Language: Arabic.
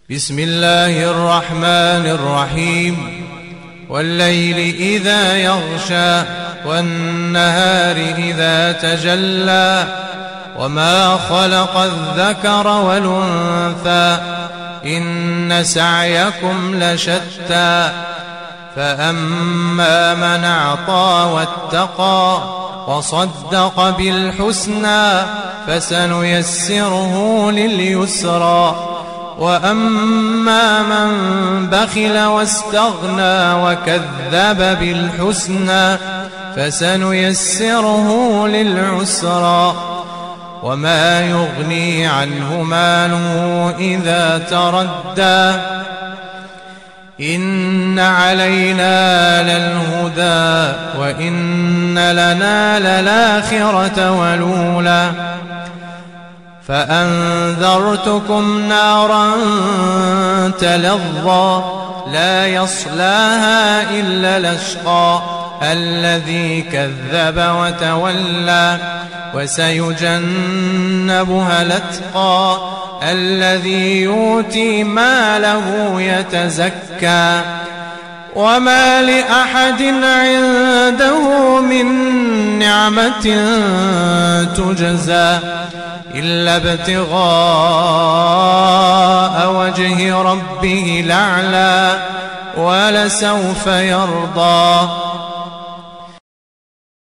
بسم الله الرحمن الرحيم والليل إذا يغشى والنهار إذا تجلى وما خلق الذكر والأنثى إن سعيكم لشتى فأما من أعطى واتقى وصدق بالحسنى فسنيسره لليسرى وأما من بخل واستغنى وكذب بالحسنى فسنيسره للعسرى وما يغني عنه ماله إذا تردى إن علينا للهدى وإن لنا للآخرة والأولى فأنذرتكم نارا تلظى لا يصلاها إلا الأشقى الذي كذب وتولى وسيجنبها الأتقى الذي يؤتي ماله يتزكى وما لأحد عنده من نعمة تجزى إلا ابتغاء وجه ربه الأعلى ولسوف يرضى